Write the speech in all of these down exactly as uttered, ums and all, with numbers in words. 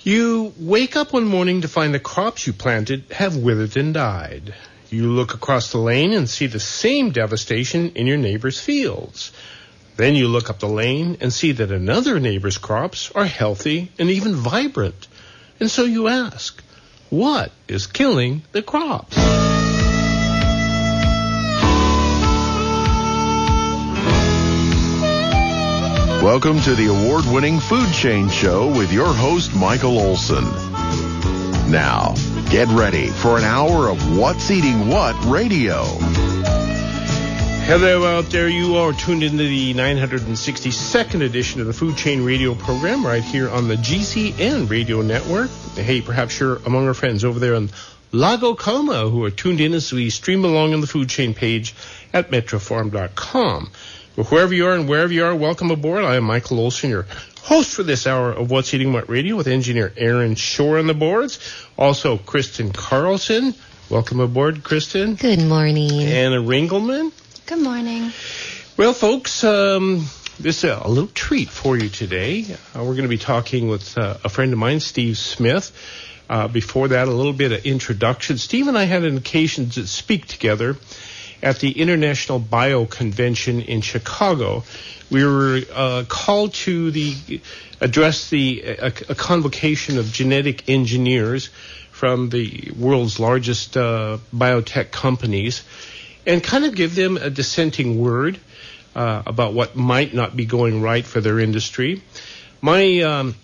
You wake up one morning to find the crops you planted have withered and died. You look across the lane and see the same devastation in your neighbor's fields. Then you look up the lane and see that another neighbor's crops are healthy and even vibrant. And so you ask, what is killing the crops? Welcome to the award-winning Food Chain Show with your host, Michael Olson. Now, get ready for an hour of What's Eating What radio. Hello out there. You are tuned into the nine hundred sixty-second edition of the Food Chain Radio program right here on the G C N Radio Network. Hey, perhaps you're among our friends over there on Lago Como who are tuned in as we stream along on the Food Chain page at metro farm dot com. Well, wherever you are and wherever you are, welcome aboard. I am Michael Olson, your host for this hour of What's Eating What Radio with engineer Aaron Shore on the boards. Also, Kristen Carlson. Welcome aboard, Kristen. Good morning. Anna Ringelman. Good morning. Well, folks, um, this is a little treat for you today. Uh, we're going to be talking with uh, a friend of mine, Steve Smith. Uh, before that, a little bit of introduction. Steve and I had an occasion to speak together at the International Bio Convention in Chicago. We were uh, called to the address the a, a convocation of genetic engineers from the world's largest uh, biotech companies and kind of give them a dissenting word uh, about what might not be going right for their industry. My um,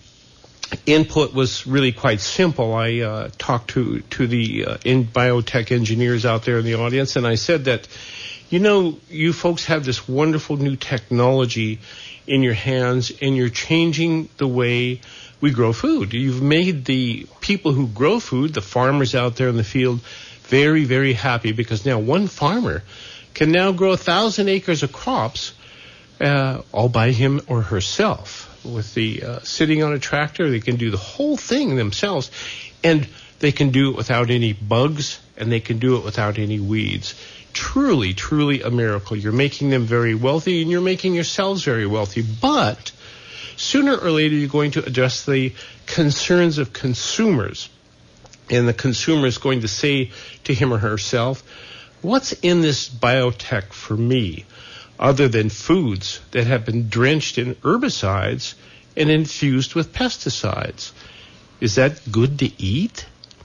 input was really quite simple. I uh, talked to to the uh, in biotech engineers out there in the audience, and I said that, you know, you folks have this wonderful new technology in your hands, and you're changing the way we grow food. You've made the people who grow food, the farmers out there in the field, very, very happy because now one farmer can now grow a thousand acres of crops uh, all by him or herself. With the uh, sitting on a tractor, they can do the whole thing themselves, and they can do it without any bugs, and they can do it without any weeds. Truly, truly a miracle. You're making them very wealthy, and you're making yourselves very wealthy. But sooner or later, you're going to address the concerns of consumers, and the consumer is going to say to him or herself, what's in this biotech for me? Other than foods that have been drenched in herbicides and infused with pesticides. Is that good to eat?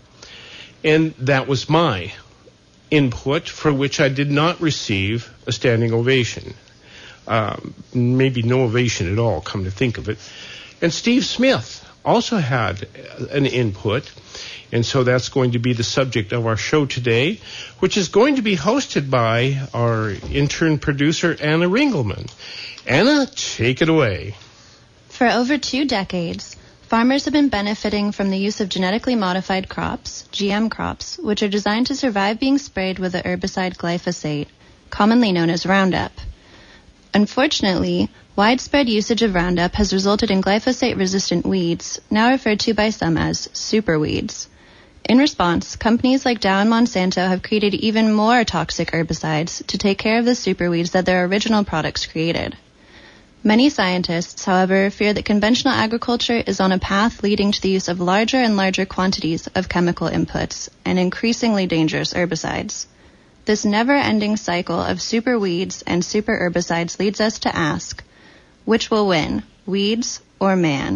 And that was my input, for which I did not receive a standing ovation. Um, maybe no ovation at all, come to think of it. And Steve Smith also had an input. And so that's going to be the subject of our show today, which is going to be hosted by our intern producer, Anna Ringelman. Anna, take it away. For over two decades, farmers have been benefiting from the use of genetically modified crops, G M crops, which are designed to survive being sprayed with the herbicide glyphosate, commonly known as Roundup. Unfortunately, widespread usage of Roundup has resulted in glyphosate-resistant weeds, now referred to by some as superweeds. In response, companies like Dow and Monsanto have created even more toxic herbicides to take care of the superweeds that their original products created. Many scientists, however, fear that conventional agriculture is on a path leading to the use of larger and larger quantities of chemical inputs and increasingly dangerous herbicides. This never-ending cycle of superweeds and super herbicides leads us to ask, which will win, weeds or man?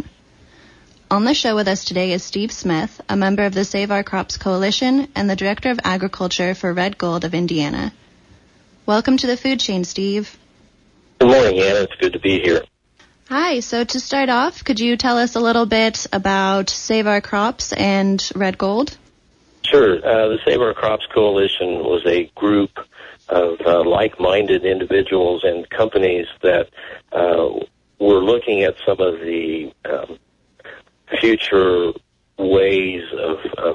On the show with us today is Steve Smith, a member of the Save Our Crops Coalition and the Director of Agriculture for Red Gold of Indiana. Welcome to the Food Chain, Steve. Good morning, Anna. It's good to be here. Hi. So to start off, could you tell us a little bit about Save Our Crops and Red Gold? Sure. Uh, the Save Our Crops Coalition was a group of uh, like-minded individuals and companies that uh, were looking at some of the um, future ways of, of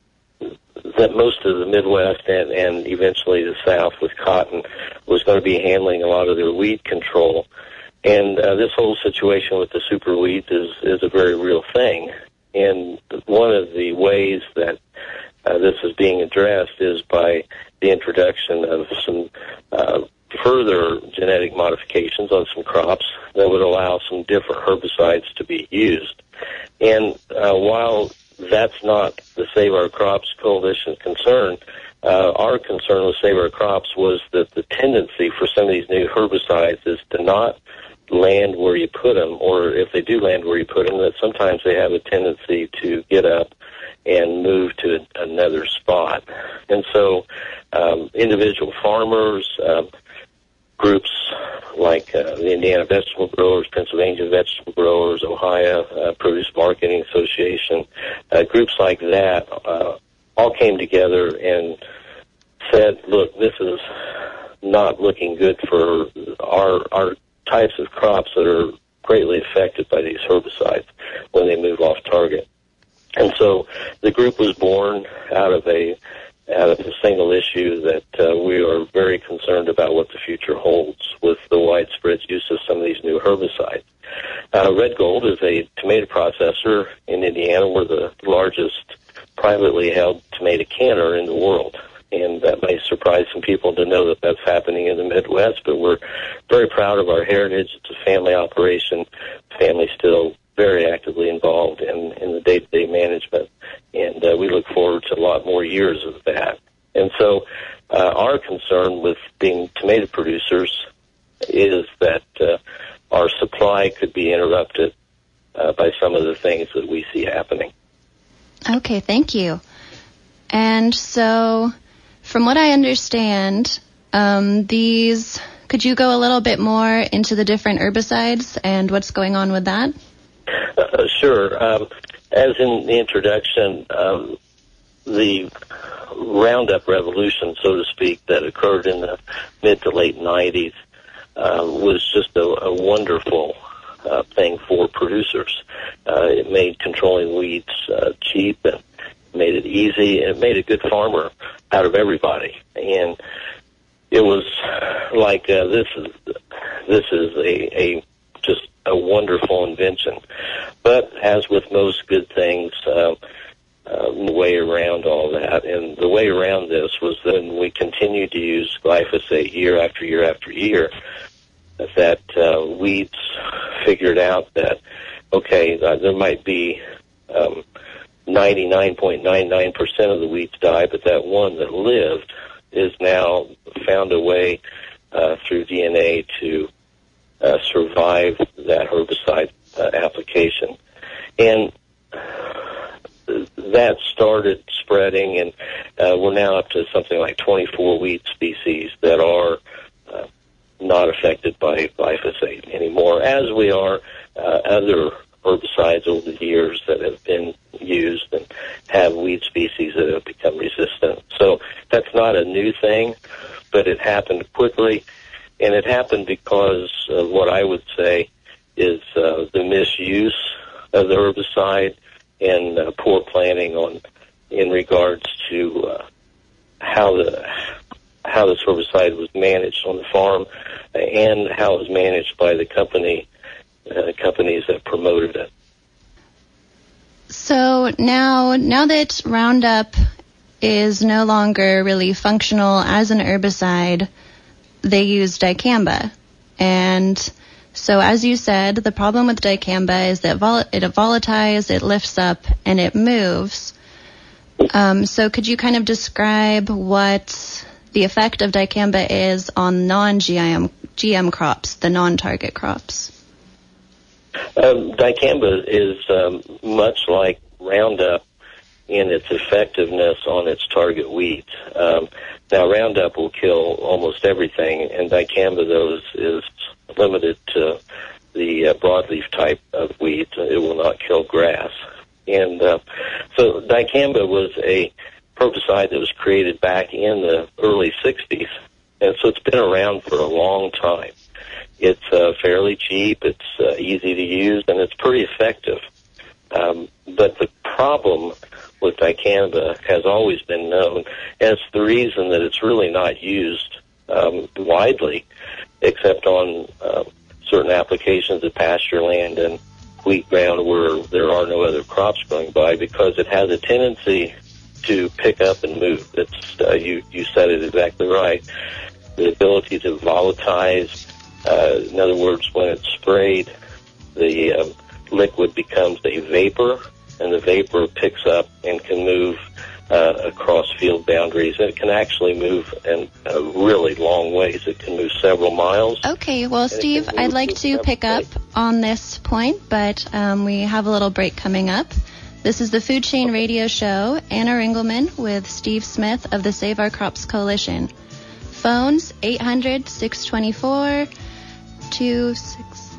that most of the Midwest and, and eventually the South with cotton was going to be handling a lot of their weed control. And uh, this whole situation with the super weeds is, is a very real thing. And one of the ways that uh, this is being addressed is by the introduction of some uh, further genetic modifications on some crops that would allow some different herbicides to be used. And uh, while that's not the Save Our Crops Coalition's concern, uh, our concern with Save Our Crops was that the tendency for some of these new herbicides is to not land where you put them, or if they do land where you put them, that sometimes they have a tendency to get up and move to another spot. And so um, individual farmers, um, groups like uh, the Indiana Vegetable Growers, Pennsylvania Vegetable Growers, Ohio uh, Produce Marketing Association, uh, groups like that uh, all came together and said, look, this is not looking good for our our types of crops that are greatly affected by these herbicides when they move off target. And so the group was born out of a out of a single issue that uh, we are very concerned about what the future holds with the widespread use of some of these new herbicides. Uh, Red Gold is a tomato processor in Indiana. We're the largest privately held tomato canner in the world. And that may surprise some people to know that that's happening in the Midwest, but we're very proud of our heritage. It's a family operation. The family's still very actively involved in, in the day-to-day management, and uh, we look forward to a lot more years of that. And so uh, our concern with being tomato producers is that uh, our supply could be interrupted uh, by some of the things that we see happening. Okay, thank you. And so, from what I understand, um, these, could you go a little bit more into the different herbicides and what's going on with that? Uh, sure. Um, as in the introduction, um, the Roundup revolution, so to speak, that occurred in the mid to late nineties uh, was just a, a wonderful uh, thing for producers. Uh, it made controlling weeds uh, cheap and made it easy, and it made a good farmer out of everybody. And it was like uh, this is this is a, a just a wonderful invention. But as with most good things, uh, uh, the way around all that, and the way around this was that we continued to use glyphosate year after year after year, that uh, weeds figured out that, okay, uh, there might be um, ninety-nine point nine nine percent of the weeds die, but that one that lived is now found a way uh, through D N A to uh, survive that herbicide uh, application. And that started spreading, and uh, we're now up to something like twenty-four weed species that are uh, not affected by glyphosate anymore, as we are uh, other herbicides over the years that have been used and have weed species that have become resistant. So that's not a new thing, but it happened quickly, and it happened because of what I would say is uh, the misuse of the herbicide and uh, poor planning on in regards to uh, how the how this herbicide was managed on the farm and how it was managed by the company uh, companies that promoted it. So now, now that Roundup is no longer really functional as an herbicide, they use dicamba. And so as you said, the problem with dicamba is that vol- it volatilizes, it lifts up, and it moves. Um, so could you kind of describe what the effect of dicamba is on non-G M G M crops, the non-target crops? Um, dicamba is um, much like Roundup in its effectiveness on its target weeds. Um, now, Roundup will kill almost everything, and dicamba, though, is, is limited to the uh, broadleaf type of weeds. It will not kill grass. And uh, so dicamba was a herbicide that was created back in the early sixties, and so it's been around for a long time. It's uh, fairly cheap, it's uh, easy to use, and it's pretty effective. Um, but the problem with dicamba has always been known, and it's the reason that it's really not used um, widely, except on uh, certain applications of pasture land and wheat ground where there are no other crops growing by, because it has a tendency to pick up and move. It's uh, you you said it exactly right. The ability to volatilize. Uh, in other words, when it's sprayed, the um, liquid becomes a vapor, and the vapor picks up and can move uh, across field boundaries. And it can actually move in uh, really long ways. It can move several miles. Okay, well, Steve, I'd like to pick up on this point, but um, we have a little break coming up. This is the Food Chain Radio Show. Anna Ringelman with Steve Smith of the Save Our Crops Coalition. Phones eight hundred, six two four, two six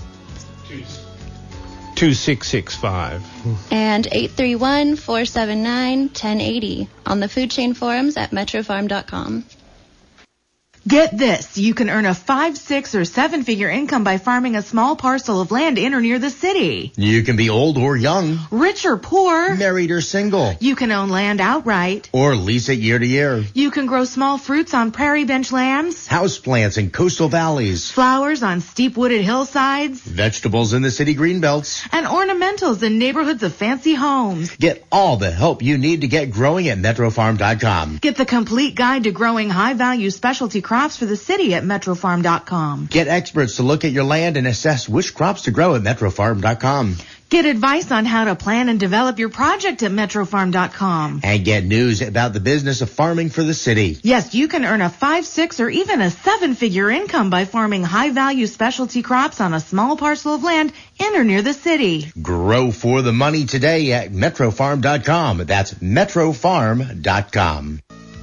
two six six five and eight three one, four seven nine, one zero eight zero on the Food Chain Forums at metro farm dot com. Get this, you can earn a five, six, or seven-figure income by farming a small parcel of land in or near the city. You can be old or young, rich or poor, married or single. You can own land outright, or lease it year to year. You can grow small fruits on prairie bench lands, houseplants in coastal valleys, flowers on steep wooded hillsides, vegetables in the city greenbelts, and ornamentals in neighborhoods of fancy homes. Get all the help you need to get growing at metro farm dot com. Get the complete guide to growing high-value specialty crops for the city at metro farm dot com. Get experts to look at your land and assess which crops to grow at metro farm dot com. Get advice on how to plan and develop your project at metro farm dot com. And get news about the business of farming for the city. Yes, you can earn a five, six, or even a seven-figure income by farming high-value specialty crops on a small parcel of land in or near the city. Grow for the money today at metro farm dot com. That's metro farm dot com.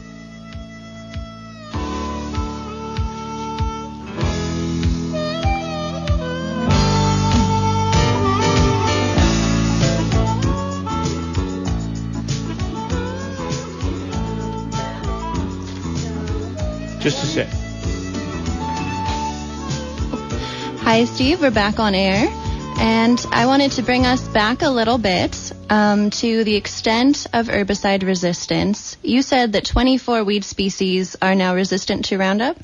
Just a sec. Hi, Steve. We're back on air. And I wanted to bring us back a little bit um, to the extent of herbicide resistance. You said that twenty-four weed species are now resistant to Roundup?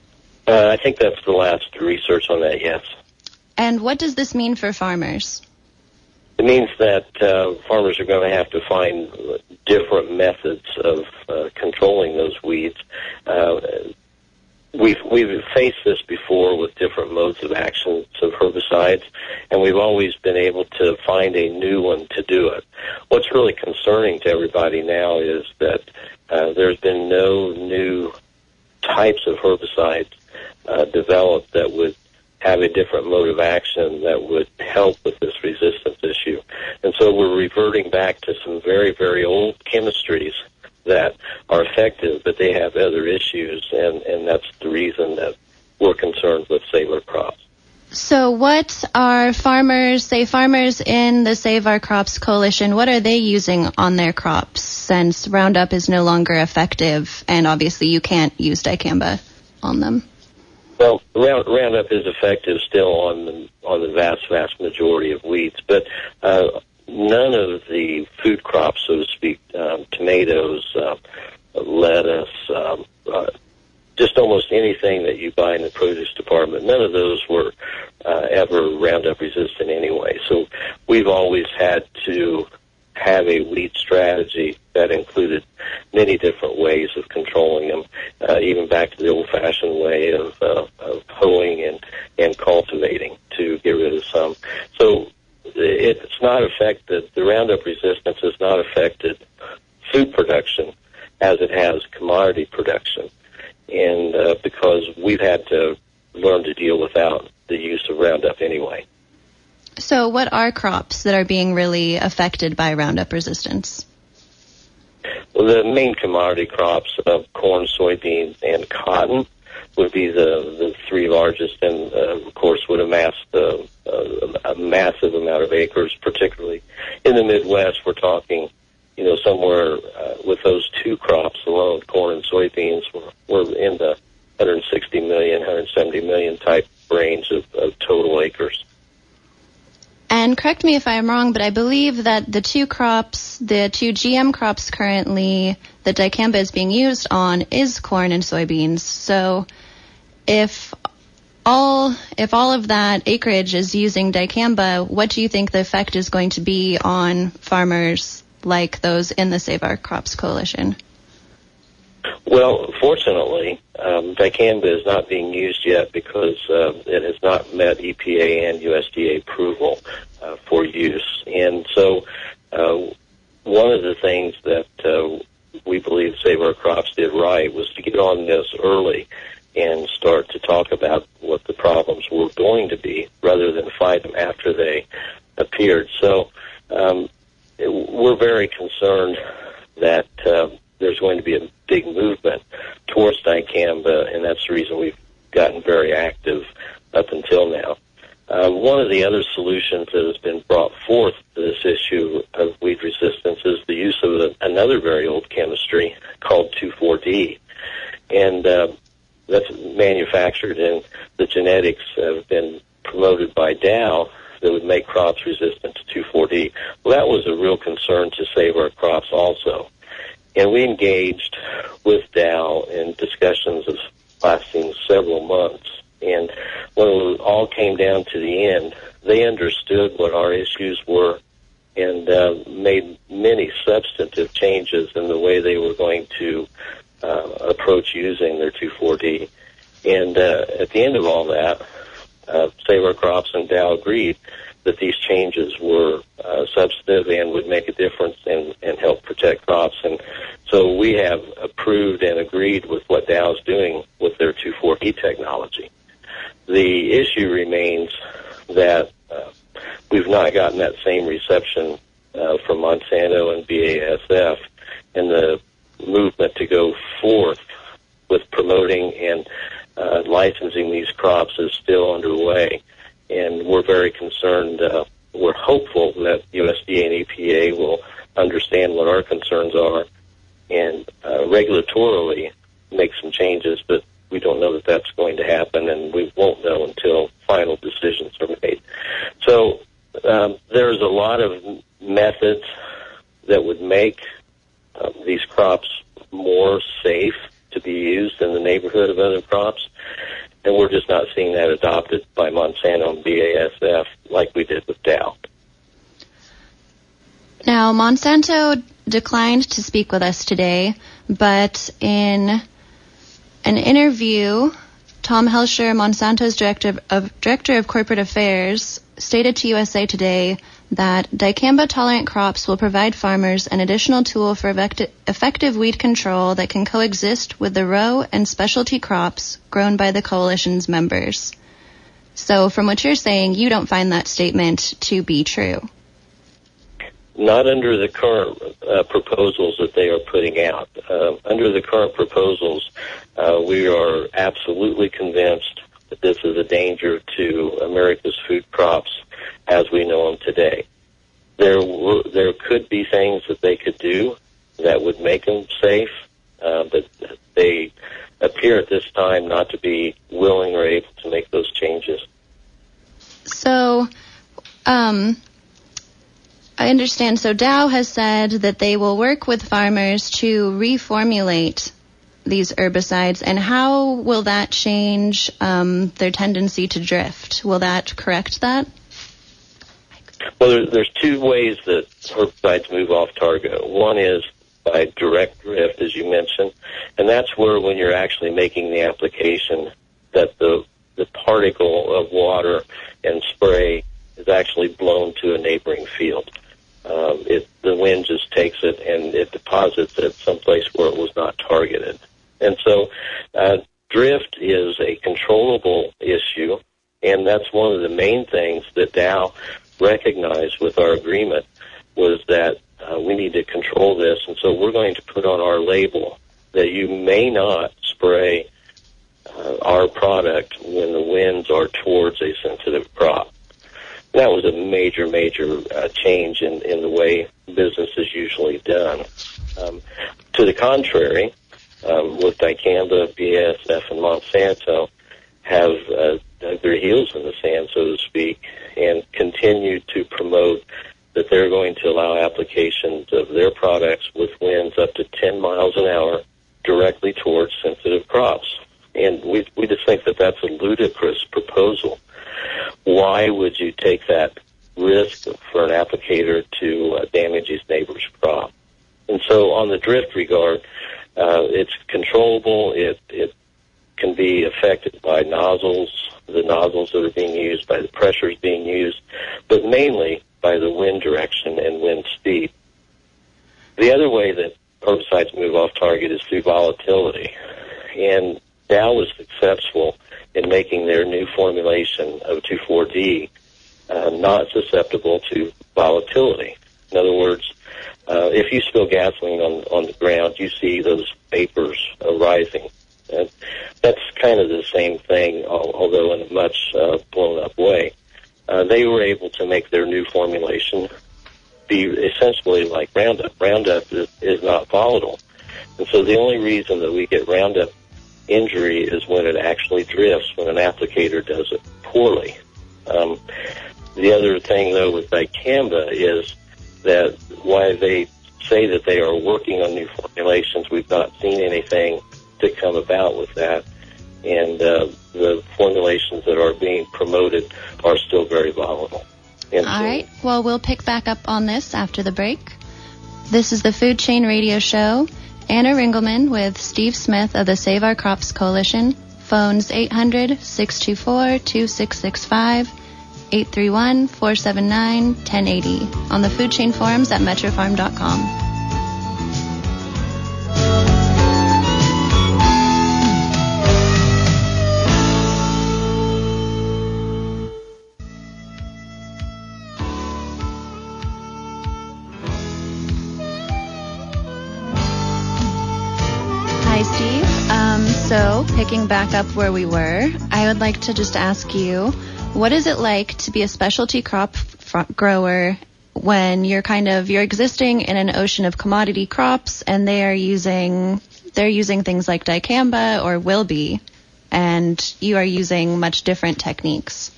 Uh, I think that's the last research on that, yes. And what does this mean for farmers? It means that uh, farmers are going to have to find different methods of uh, controlling those weeds. Uh, we've we've faced this before with different modes of action of herbicides, and we've always been able to find a new one to do it. What's really concerning to everybody now is that uh, there's been no new types of herbicides uh, developed that would have a different mode of action that would help with this resistance issue. And so we're reverting back to some very, very old chemistries that are effective, but they have other issues, and, and that's the reason that we're concerned with Save Our Crops. So what are farmers, say farmers in the Save Our Crops Coalition, what are they using on their crops since Roundup is no longer effective and obviously you can't use dicamba on them? Well, Roundup is effective still on the, on the vast, vast majority of weeds, but uh, none of the food crops, so to speak, um, tomatoes, uh, lettuce, um, uh, just almost anything that you buy in the produce department, none of those were uh, ever Roundup resistant anyway. So we've always had to have a weed strategy that included many different ways of controlling them, uh, even back to the old-fashioned way of, uh, of hoeing and, and cultivating to get rid of some. So it's not affected, the Roundup resistance has not affected food production as it has commodity production. And uh, because we've had to learn to deal without the use of Roundup anyway. So what are crops that are being really affected by Roundup resistance? Well, the main commodity crops of corn, soybeans, and cotton would be the, the three largest, and uh, of course would amass the, uh, a massive amount of acres, particularly in the Midwest. We're talking, you know, somewhere uh, with those two crops alone, corn and soybeans, we're, we're in the one hundred sixty million, one hundred seventy million type range of, of total acres. And correct me if I'm wrong, but I believe that the two crops, the two G M crops currently that dicamba is being used on is corn and soybeans. So if all if all of that acreage is using dicamba, what do you think the effect is going to be on farmers like those in the Save Our Crops Coalition? Well, fortunately, um, dicamba is not being used yet because uh, it has not met E P A and U S D A approval uh, for use. And so uh, one of the things that uh, we believe Save Our Crops did right was to get on this early and start to talk about what the problems were going to be rather than fight them after they appeared. So um, we're very concerned that uh, there's going to be a big movement towards dicamba, and that's the reason we've gotten very active up until now. Uh, one of the other solutions that has been brought forth to this issue of weed resistance is the use of a, another very old chemistry called two four D. And uh, that's manufactured, and the genetics have been promoted by Dow that would make crops resistant to two four D. Well, that was a real concern to Save Our Crops also. And we engaged with Dow in discussions of lasting several months. And when it all came down to the end, they understood what our issues were and uh, made many substantive changes in the way they were going to uh, approach using their two four D. And uh, at the end of all that, uh, Save Our Crops and Dow agreed that these changes were uh, substantive and would make a difference and, and help protect crops. And so we have approved and agreed with what Dow is doing with their two four D technology. The issue remains that uh, we've not gotten that same reception uh, from Monsanto and B A S F, and the movement to go forth with promoting and uh, licensing these crops is still underway. And we're very concerned. Uh, we're hopeful that U S D A and E P A will understand what our concerns are and uh, regulatorily make some changes, but we don't know that that's going to happen, and we won't know until final decisions are made. So um, there's a lot of methods that would make uh, these crops more safe to be used in the neighborhood of other crops, and we're just not seeing that adopted by Monsanto and B A S F like we did with Dow. Now, Monsanto declined to speak with us today, but in an interview, Tom Helsher, Monsanto's director of, director of corporate affairs, stated to U S A Today that dicamba-tolerant crops will provide farmers an additional tool for effective weed control that can coexist with the row and specialty crops grown by the coalition's members. So from what you're saying, you don't find that statement to be true. Not under the current uh, proposals that they are putting out. Uh, under the current proposals, uh, we are absolutely convinced that this is a danger to America's food crops as we know them today. There were, there could be things that they could do that would make them safe, uh, but they appear at this time not to be willing or able to make those changes. So, um... I understand. So Dow has said that they will work with farmers to reformulate these herbicides. And how will that change um, their tendency to drift? Will that correct that? Well, there, there's two ways that herbicides move off target. One is by direct drift, as you mentioned, and that's where when you're actually making the application that the, the particle of water and spray is actually blown to a neighboring field. Um, it, the wind just takes it and it deposits it someplace where it was not targeted. And so uh, drift is a controllable issue, and that's one of the main things that Dow recognized with our agreement was that uh, we need to control this. And so we're going to put on our label that you may not spray uh, our product when the winds are towards a sensitive crop. That was a major, major uh, change in, in the way business is usually done. Um, to the contrary, um, with dicamba, B A S F, and Monsanto have uh, dug their heels in the sand, so to speak, and continue to promote that they're going to allow applications of their products with winds up to ten miles an hour directly towards sensitive crops. And we, we just think that that's a ludicrous proposal. Why would you take that risk for an applicator to uh, damage his neighbor's crop? And so on the drift regard, uh, it's controllable. It, it can be affected by nozzles, the nozzles that are being used, by the pressures being used, but mainly by the wind direction and, and wind speed. The other way that herbicides move off target is through volatility. And Dow was successful in making their new formulation of two four D uh, not susceptible to volatility. In other words, uh, if you spill gasoline on, on the ground, you see those vapors uh, rising. And that's kind of the same thing, although in a much uh, blown-up way. Uh, they were able to make their new formulation be essentially like Roundup. Roundup is, is not volatile. And so the only reason that we get Roundup injury is when it actually drifts, when an applicator does it poorly. Um, the other thing, though, with dicamba is that while they say that they are working on new formulations, we've not seen anything to come about with that. And uh, the formulations that are being promoted are still very volatile. And All so, right. Well, we'll pick back up on this after the break. This is the Food Chain Radio Show. Anna Ringelman with Steve Smith of the Save Our Crops Coalition. Phones eight hundred, six two four, two six six five, eight three one, four seven nine, one zero eight zero. On the food chain forums at metro farm dot com. So, picking back up where we were, I would like to just ask you, what is it like to be a specialty crop f- grower when you're kind of, you're existing in an ocean of commodity crops and they are using, they're using things like dicamba or will be, and you are using much different techniques?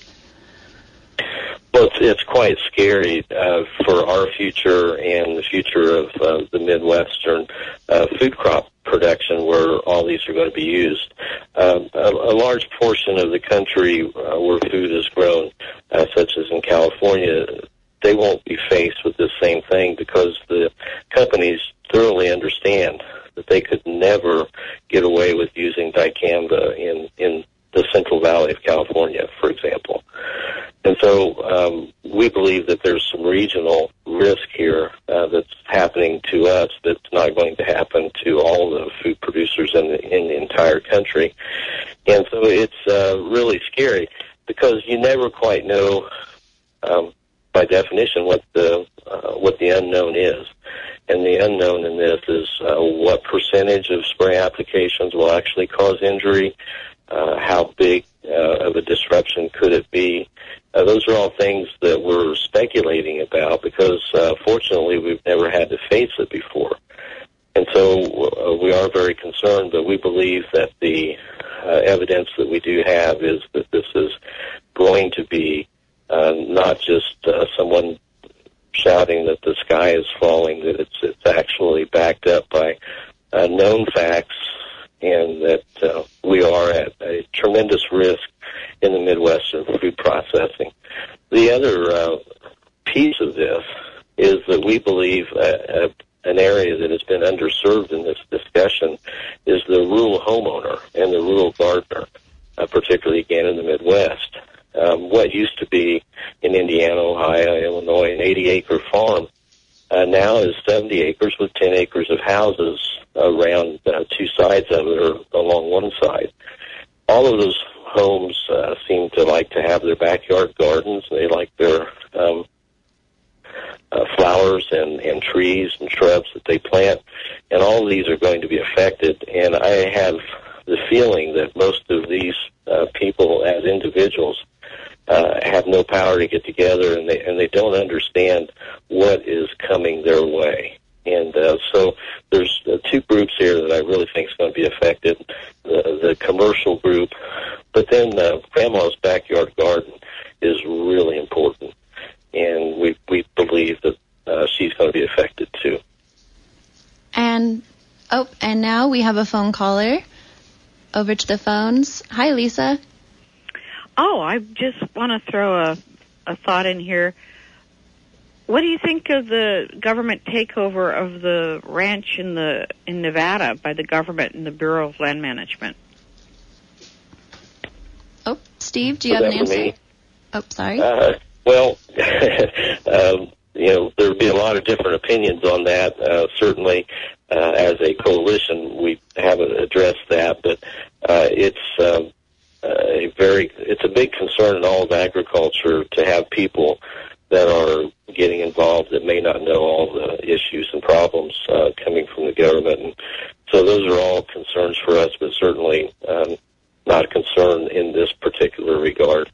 Well, it's, it's quite scary uh, for our future and the future of uh, the Midwestern uh, food crop production where all these are going to be used. Um, a, a large portion of the country uh, where food is grown, uh, such as in California, they won't be faced with this same thing because the companies thoroughly understand that they could never get away with using dicamba in, in the Central Valley of California, for example. And so um, we believe that there's some regional risk here uh, that's happening to us that's not going to happen to all the food producers in the, in the entire country. And so it's uh, really scary because you never quite know, um, by definition, what the uh, what the unknown is. And the unknown in this is uh, what percentage of spray applications will actually cause injury, uh, how big uh, of a disruption could it be. Uh, those are all things that we're speculating about because, uh, fortunately, we've never had to face it before. And so uh, we are very concerned, but we believe that the uh, evidence that we do have is that this is going to be uh, not just uh, someone shouting that the sky is falling, that it's, it's actually backed up by uh, known facts, and that uh, we are at a tremendous risk in the Midwestern food processing. The other uh, piece of this is that we believe uh, uh, an area that has been underserved in this discussion is the rural homeowner and the rural gardener, uh, particularly again in the Midwest. Um, what used to be in Indiana, Ohio, Illinois, an eighty-acre farm uh, now is seventy acres with ten acres of houses around uh, two sides of it or along one side. All of those homes uh, seem to like to have their backyard gardens. They like their um, uh, flowers and, and trees and shrubs that they plant, and all of these are going to be affected. And I have the feeling that most of these uh, people as individuals uh, have no power to get together, and they, and they don't understand what is coming their way. And uh, so there's uh, two groups here that I really think is going to be affected, the, the commercial group, but then uh, Grandma's backyard garden is really important, and we, we believe that uh, she's going to be affected too. And, oh, and now we have a phone caller. Over to the phones. Hi, Lisa. Oh, I just want to throw a, a thought in here. What do you think of the government takeover of the ranch in the in Nevada by the government and the Bureau of Land Management? Oh, Steve, do you Was have an that for answer? me? Oh, sorry. Uh, well, um, you know, there would be a lot of different opinions on that. Uh, certainly, uh, as a coalition, we haven't addressed that, but uh, it's uh, a very, it's a big concern in all of agriculture to have people that are getting involved that may not know all the issues and problems uh, coming from the government. And so those are all concerns for us, but certainly um, not a concern in this particular regard.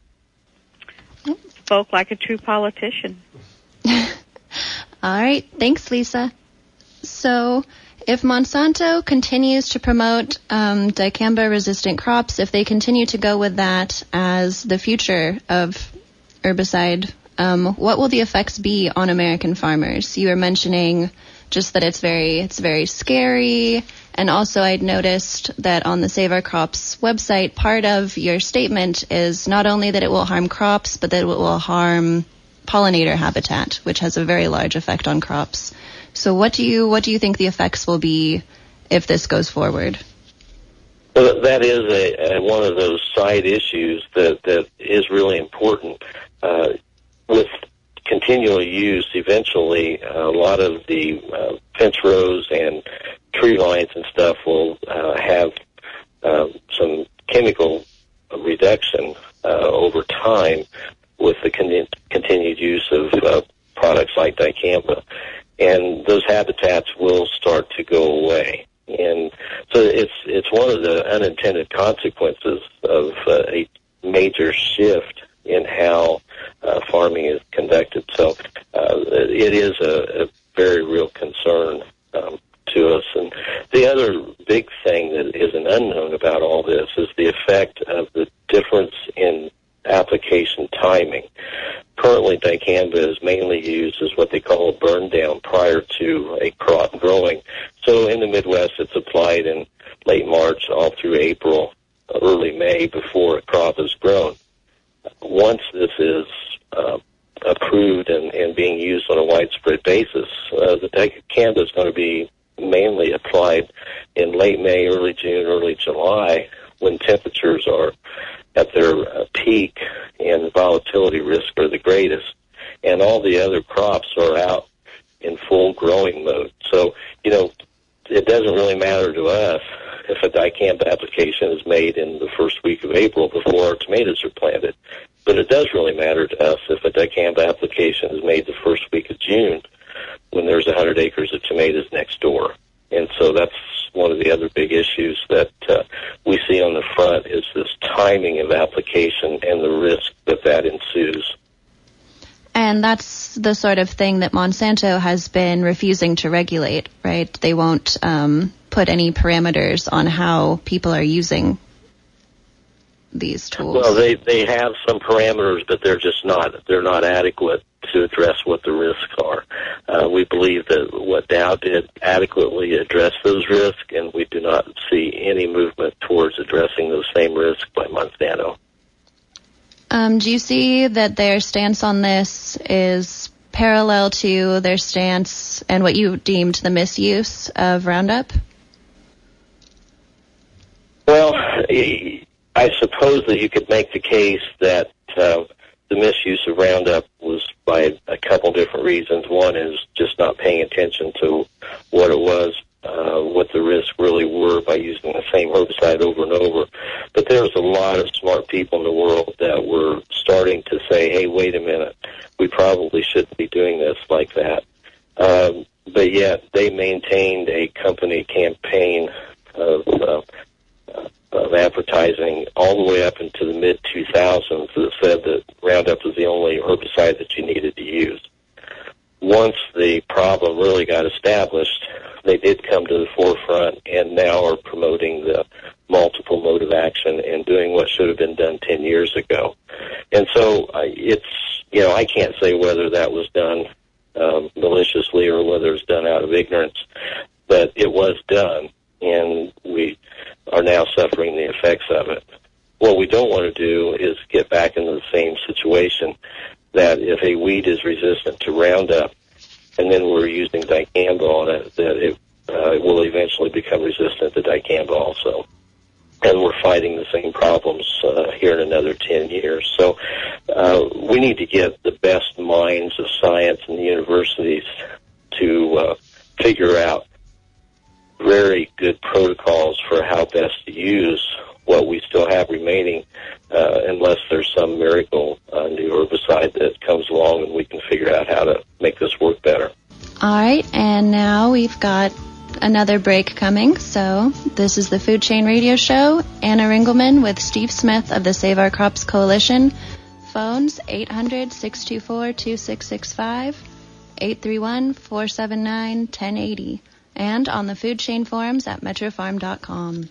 Spoke like a true politician. All right. Thanks, Lisa. So if Monsanto continues to promote um, dicamba-resistant crops, if they continue to go with that as the future of herbicide, um, what will the effects be on American farmers? You were mentioning just that it's very, it's very scary. And also I'd noticed that on the Save Our Crops website, part of your statement is not only that it will harm crops, but that it will harm pollinator habitat, which has a very large effect on crops. So what do you what do you think the effects will be if this goes forward? Well, that is a, a, one of those side issues that, that is really important. Uh, with continual use, eventually a lot of the uh, fence rows and tree lines and stuff will uh, have uh, some chemical reduction uh, over time with the con- continued use of uh, products like dicamba. And those habitats will start to go away. And so it's it's one of the unintended consequences of uh, a major shift in how uh, farming is conducted. So uh, it is a, a very real concern um, to us. And the other big thing that is an unknown about all this is the effect of the difference in application timing. Currently, dicamba is mainly used as what they call a burn down prior to a crop growing. So in the Midwest, it's applied in late March all through April, early May before a crop is grown. Once this is uh, approved and, and being used on a widespread basis, uh, the dicamba is going to be mainly applied in late May, early June, early July, when temperatures are at their uh, peak and volatility risk are the greatest, and all the other crops are out in full growing mode. So, you know, it doesn't really matter to us if a dicamba application is made in the first week of April before our tomatoes are planted, but it does really matter to us if a dicamba application is made the first week of June when there's one hundred acres of tomatoes next door. And so that's one of the other big issues that uh, we see on the front is this timing of application and the risk that that ensues. And that's the sort of thing that Monsanto has been refusing to regulate, right? They won't um, put any parameters on how people are using these tools. Well, they they have some parameters, but they're just not they're not adequate to address what the risks are. Uh, we believe that what Dow did adequately address those risks, and we do not see any movement towards addressing those same risks by Monsanto. Um, do you see that their stance on this is parallel to their stance and what you deemed the misuse of Roundup? Well, I suppose that you could make the case that uh, the misuse of Roundup was by a couple different reasons. One is just not paying attention to what it was, uh, what the risks really were by using the same herbicide over and over. But there was a lot of smart people in the world that were starting to say, hey, wait a minute, we probably shouldn't be doing this like that. Um, but yet they maintained a company campaign of uh, of advertising all the way up into the mid two thousands that said that Roundup was the only herbicide that you needed to use. Once the problem really got established, they did come to the forefront and now are promoting the multiple mode of action and doing what should have been done ten years ago. And so uh, it's, you know, I can't say whether that was done um, maliciously or whether it was done out of ignorance, but it was done, and we are now suffering the effects of it. What we don't want to do is get back into the same situation that if a weed is resistant to Roundup and then we're using dicamba on it, that it uh, will eventually become resistant to dicamba also. And we're fighting the same problems uh, here in another ten years. So uh, uh, we need to get the best minds of science in the universities to uh, figure out very good protocols for how best to use what we still have remaining, uh, unless there's some miracle uh, new herbicide that comes along and we can figure out how to make this work better. All right, and now we've got another break coming. So this is the Food Chain Radio Show. Anna Ringelman with Steve Smith of the Save Our Crops Coalition. Phones eight hundred, six two four, two six six five, eight three one, four seven nine, one zero eight zero, and on the Food Chain forums at metro farm dot com.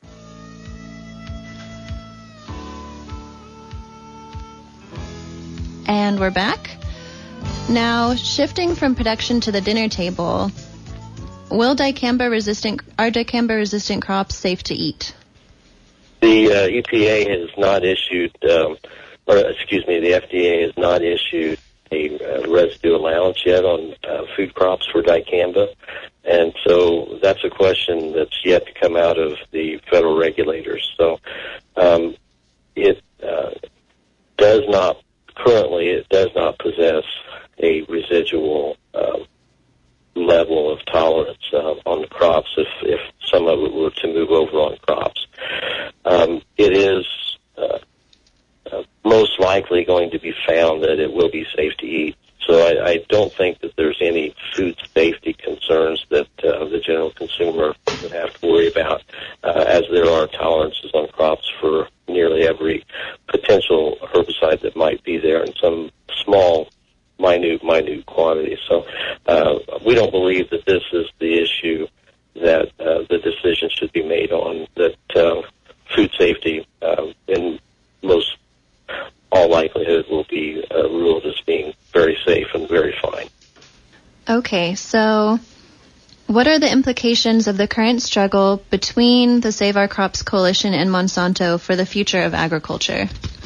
And we're back. Now, shifting from production to the dinner table, will dicamba resistant are dicamba resistant crops safe to eat? The uh, E P A has not issued, um, or excuse me, the F D A has not issued a uh, residue allowance yet on uh, food crops for dicamba, and so that's a question that's yet to come out of the federal regulators. So um, it uh, does not currently it does not possess a residual uh, level of tolerance uh, on the crops if, if some of it were to move over on crops. Um, it is uh, uh, most likely going to be found that it will be safe to eat. So I, I don't think that there's any food safety concerns that uh, the general consumer would have to worry about, uh, as there are tolerances on crops for nearly every potential herbicide that might be there in some small, minute, minute quantity. So uh, we don't believe that this is the issue that uh, the decision should be made on, that uh, food safety uh, in most all likelihood will be uh, ruled as being very safe and very fine. Okay, so what are the implications of the current struggle between the Save Our Crops Coalition and Monsanto for the future of agriculture?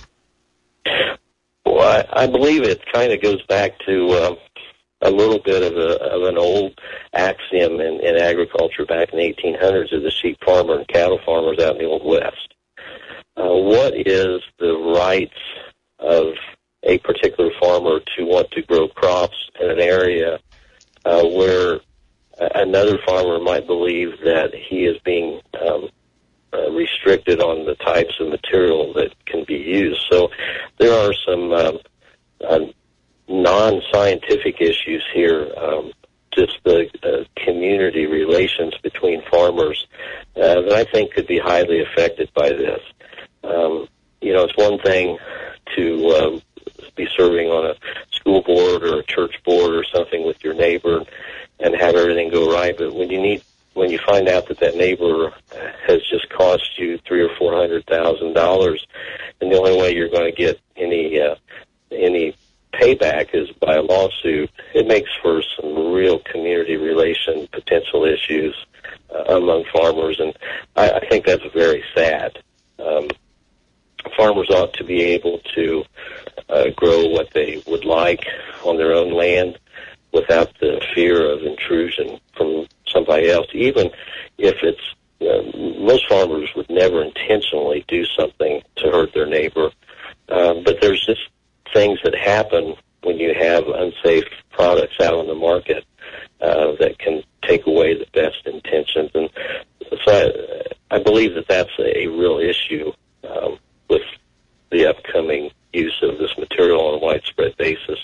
Well, I, I believe it kind of goes back to uh, a little bit of, a, of an old axiom in, in agriculture back in the eighteen hundreds of the sheep farmer and cattle farmers out in the Old West. Uh, what is the rights of a particular farmer to want to grow crops in an area uh, where another farmer might believe that he is being um, uh, restricted on the types of material that can be used? So there are some um, uh, non-scientific issues here, um, just the uh, community relations between farmers uh, that I think could be highly affected by this. Um, you know, it's one thing to um, be serving on a school board or a church board or something with your neighbor and have everything go right, but when you need, when you find out that that neighbor has just cost you three or four hundred thousand dollars, and the only way you're going to get any uh, any payback is by a lawsuit, it makes for some real community relation potential issues uh, among farmers, and I, I think that's very sad. Um, farmers ought to be able to uh, grow what they would like on their own land without the fear of intrusion from somebody else, even if it's, uh, most farmers would never intentionally do something to hurt their neighbor, uh, but there's just things that happen when you have unsafe products out on the market uh, that can take away the best intentions. And so I, I believe that that's a, a real issue um, with the upcoming use of this material on a widespread basis.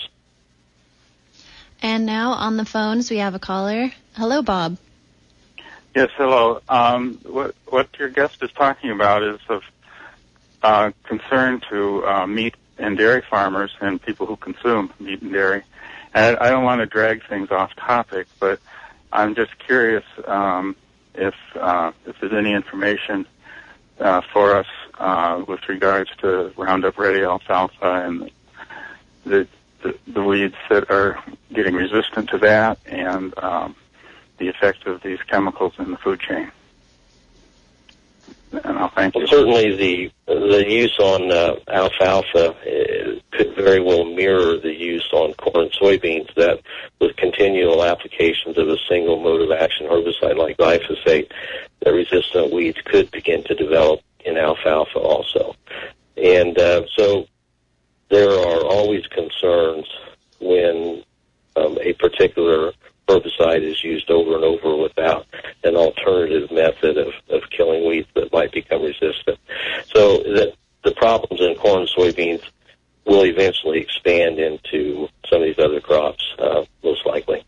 And now on the phones we have a caller. Hello, Bob. Yes, hello. Um, what, what your guest is talking about is of uh, concern to uh, meat and dairy farmers and people who consume meat and dairy. And I, I don't want to drag things off topic, but I'm just curious um, if uh, if there's any information uh, for us uh, with regards to Roundup Ready alfalfa and the, the the weeds that are getting resistant to that, and um, the effect of these chemicals in the food chain. And I'll thank you. Well, certainly the the use on uh, alfalfa uh, could very well mirror the use on corn and soybeans, that with continual applications of a single mode of action herbicide like glyphosate, the resistant weeds could begin to develop in alfalfa also. And uh, so there are always concerns when um, a particular herbicide is used over and over without an alternative method of, of killing weeds that might become resistant. So that the problems in corn and soybeans will eventually expand into some of these other crops, uh, most likely.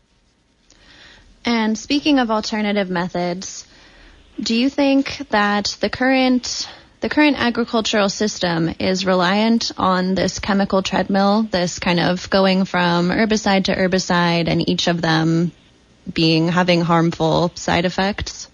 And speaking of alternative methods, do you think that the current the current agricultural system is reliant on this chemical treadmill, this kind of going from herbicide to herbicide and each of them being having harmful side effects?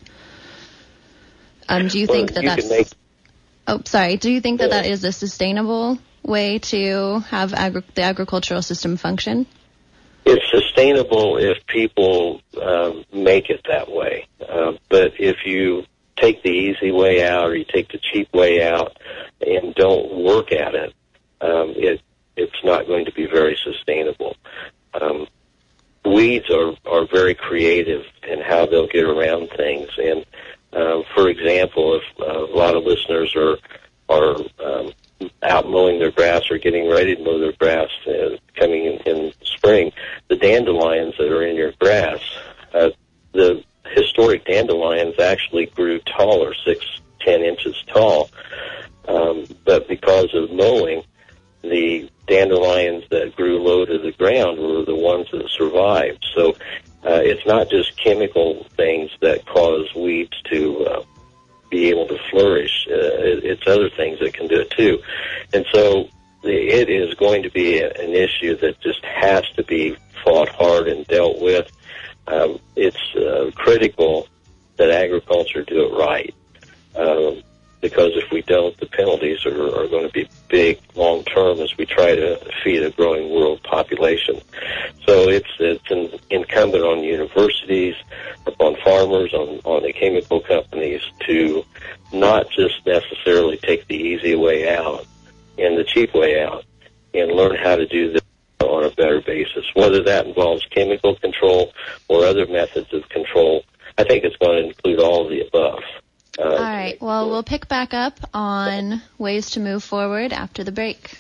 Um, do you well, think that you that's... Make, oh, sorry. Do you think that that is a sustainable way to have agri- the agricultural system function? It's sustainable if people um, make it that way. Uh, but if you take the easy way out or you take the cheap way out and don't work at it, um, it it's not going to be very sustainable. Um, weeds are, are very creative in how they'll get around things. And, uh, for example, if uh, a lot of listeners are, are um, out mowing their grass or getting ready to mow their grass uh, coming in, in spring, the dandelions that are in your grass, uh, the historic dandelions actually grew taller, six, ten inches tall. Um, but because of mowing, the dandelions that grew low to the ground were the ones that survived. So uh, it's not just chemical things that cause weeds to uh, be able to flourish. Uh, it's other things that can do it too. And so it is going to be an issue that just has to be fought hard and dealt with. Um, it's uh, critical that agriculture do it right, um, because if we don't, the penalties are, are going to be big long term as we try to feed a growing world population. So it's it's an incumbent on universities, upon farmers, on, on the chemical companies to not just necessarily take the easy way out and the cheap way out, and learn how to do this on a better basis. Whether that involves chemical control or other methods of control, I think it's going to include all of the above. Uh, all right. Well, we'll pick back up on ways to move forward after the break.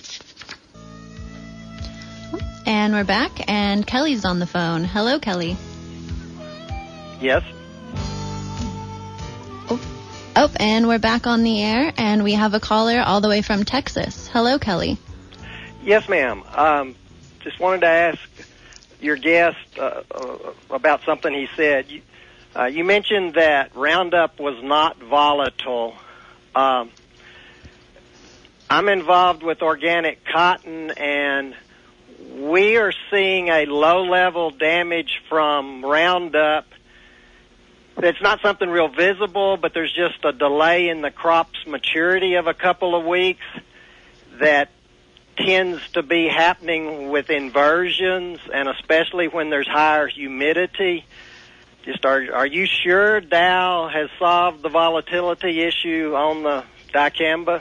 And we're back, and Kelly's on the phone. Hello, Kelly. Yes. Oh, oh, and we're back on the air, and we have a caller all the way from Texas. Hello, Kelly. Yes, ma'am. Um, just wanted to ask your guest uh, uh, about something he said. You, uh, you mentioned that Roundup was not volatile. Um, I'm involved with organic cotton, and we are seeing a low-level damage from Roundup. It's not something real visible, but there's just a delay in the crop's maturity of a couple of weeks that tends to be happening with inversions, and especially when there's higher humidity. Just are, are you sure Dow has solved the volatility issue on the dicamba?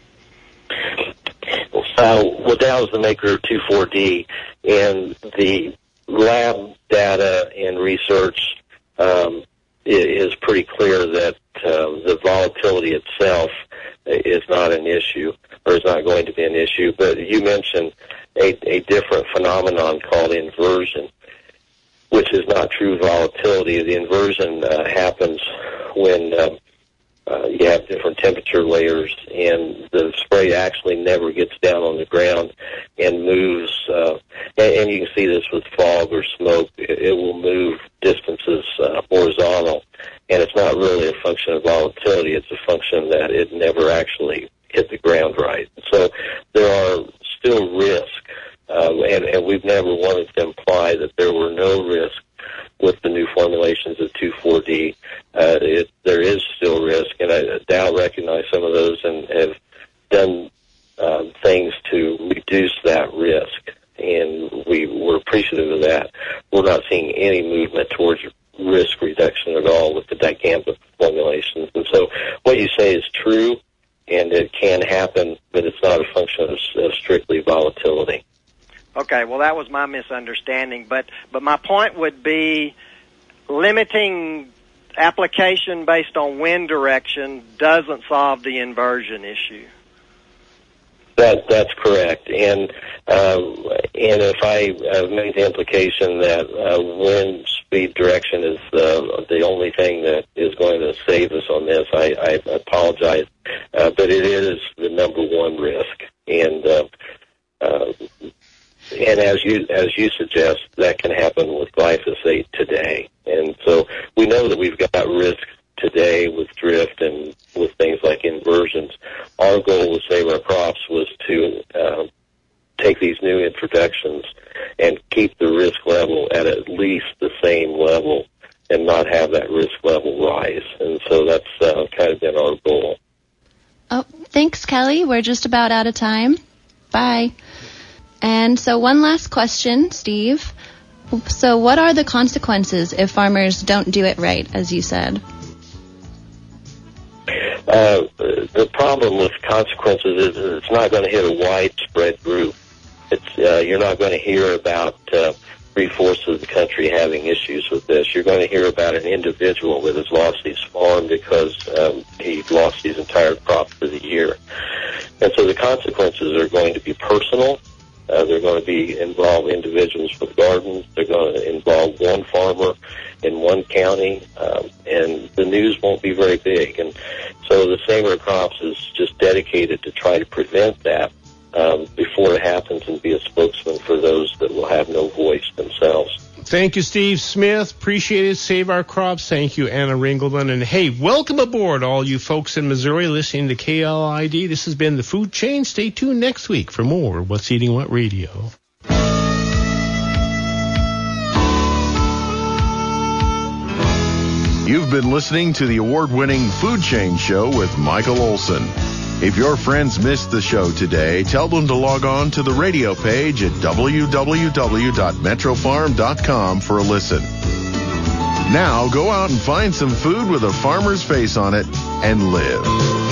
Uh, well, Dow is the maker of two four D, and the lab data and research um, is pretty clear that uh, the volatility itself is not an issue, or is not going to be an issue. But you mentioned a, a different phenomenon called inversion, which is not true volatility. The inversion uh, happens when uh, uh, you have different temperature layers, and the spray actually never gets down on the ground and moves. Uh, and, and you can see this with fog or smoke. It, it will move distances uh, horizontal, and it's not really a function of volatility. It's a function that it never actually hit the ground right. So there are still risks, uh, and, and we've never wanted to imply that there were no risks with the new formulations of two four D. Uh, it, there is still risk, and I Dow recognize some of those and have done uh, things to reduce that risk, and we were appreciative of that. We're not seeing any movement towards risk reduction at all with the dicamba formulations. And so what you say is true, and it can happen, but it's not a function of, of strictly volatility. Okay, well, that was my misunderstanding. But, but my point would be limiting application based on wind direction doesn't solve the inversion issue. That that's correct, and uh, and if I uh, made the implication that uh, wind speed direction is uh, the only thing that is going to save us on this, I, I apologize, uh, but it is the number one risk, and uh, uh, and as you as you suggest, that can happen with glyphosate today, and so we know that we've got risks today with drift and with things like inversions. Our goal with Save Our Crops was to uh, take these new introductions and keep the risk level at at least the same level and not have that risk level rise. And so that's uh, kind of been our goal. Oh, thanks, Kelly. We're just about out of time. Bye. And so one last question, Steve. So what are the consequences if farmers don't do it right, as you said? Uh, the problem with consequences is it's not going to hit a widespread group. It's uh, you're not going to hear about uh, three-fourths of the country having issues with this. You're going to hear about an individual that has lost his farm because um, he lost his entire crop for the year. And so the consequences are going to be personal. Uh, they're going to be involve individuals with gardens. They're going to involve one farmer in one county, um, and the news won't be very big. And so the Save Our Crops is just dedicated to try to prevent that um, before it happens and be a spokesman for those that will have no voice themselves. Thank you, Steve Smith. Appreciate it. Save Our Crops. Thank you, Anna Ringelman. And hey, welcome aboard, all you folks in Missouri listening to K L I D. This has been The Food Chain. Stay tuned next week for more What's Eating What Radio. You've been listening to the award-winning Food Chain Show with Michael Olson. If your friends missed the show today, tell them to log on to the radio page at w w w dot metro farm dot com for a listen. Now go out and find some food with a farmer's face on it and live.